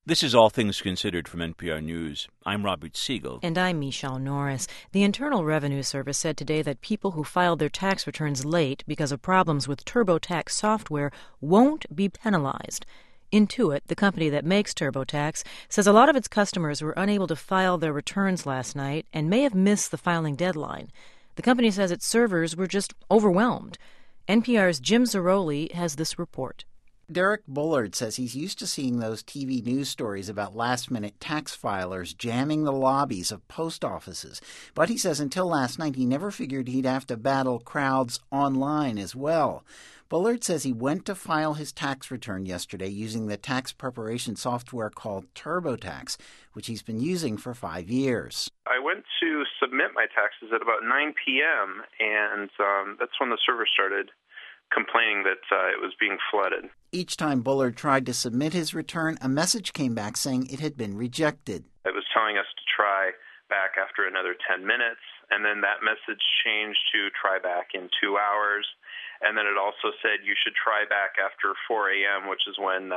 This is All Things Considered from NPR News. I'm Robert Siegel. And I'm Michelle Norris. The Internal Revenue Service said today that people who filed their tax returns late because of problems with TurboTax software won't be penalized. Intuit, the company that makes TurboTax, says a lot of its customers were unable to file their returns last night and may have missed the filing deadline. The company says its servers were just overwhelmed. NPR's Jim Zarroli has this report. Derek Bullard says he's used to seeing those TV news stories about last-minute tax filers jamming the lobbies of post offices. But he says until last night, he never figured he'd have to battle crowds online as well. Bullard says he went to file his tax return yesterday using the tax preparation software called TurboTax, which he's been using for 5 years. I went to submit my taxes at about 9 p.m., and that's when the server started complaining that it was being flooded. Each time Bullard tried to submit his return, a message came back saying it had been rejected. It was telling us to try back after another 10 minutes, and then that message changed to try back in 2 hours. And then it also said you should try back after 4 a.m., which is when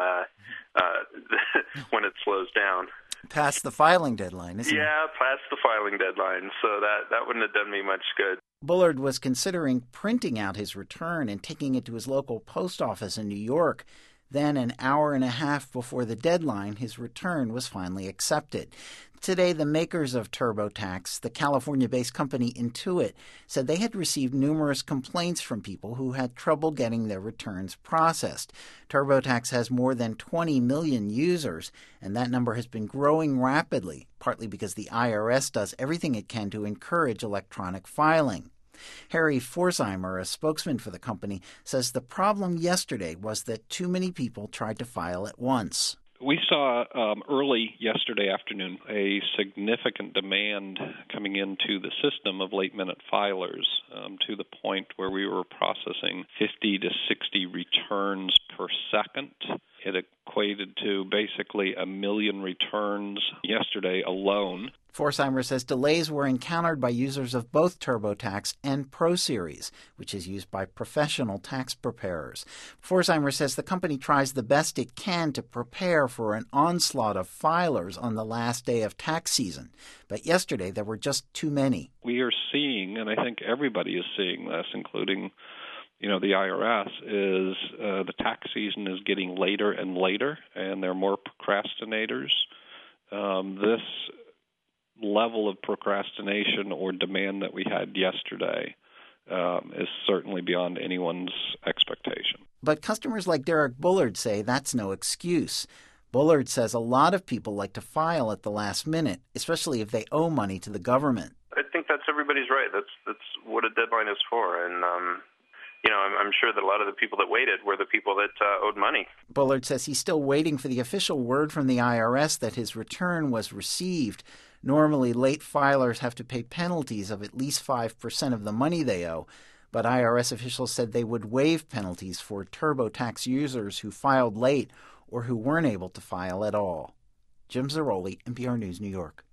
when it slows down. Past the filing deadline, isn't it? Yeah, past the filing deadline. So that wouldn't have done me much good. Bullard was considering printing out his return and taking it to his local post office in New York. Then, an hour and a half before the deadline, his return was finally accepted. Today, the makers of TurboTax, the California-based company Intuit, said they had received numerous complaints from people who had trouble getting their returns processed. TurboTax has more than 20 million users, and that number has been growing rapidly, partly because the IRS does everything it can to encourage electronic filing. Harry Forsheimer, a spokesman for the company, says the problem yesterday was that too many people tried to file at once. We saw early yesterday afternoon a significant demand coming into the system of late-minute filers to the point where we were processing 50 to 60 returns per second. It equated to basically 1 million returns yesterday alone. Forsheimer says delays were encountered by users of both TurboTax and ProSeries, which is used by professional tax preparers. Forsheimer says the company tries the best it can to prepare for an onslaught of filers on the last day of tax season. But yesterday there were just too many. We are seeing, and I think everybody is seeing this, including the IRS, is the tax season is getting later and later, and there are more procrastinators. This level of procrastination or demand that we had yesterday is certainly beyond anyone's expectation. But customers like Derek Bullard say that's no excuse. Bullard says a lot of people like to file at the last minute, especially if they owe money to the government. I think that's everybody's right. That's what a deadline is for, and I'm sure that a lot of the people that waited were the people that owed money. Bullard says he's still waiting for the official word from the IRS that his return was received. Normally, late filers have to pay penalties of at least 5% of the money they owe, but IRS officials said they would waive penalties for TurboTax users who filed late or who weren't able to file at all. Jim Zarroli, NPR News, New York.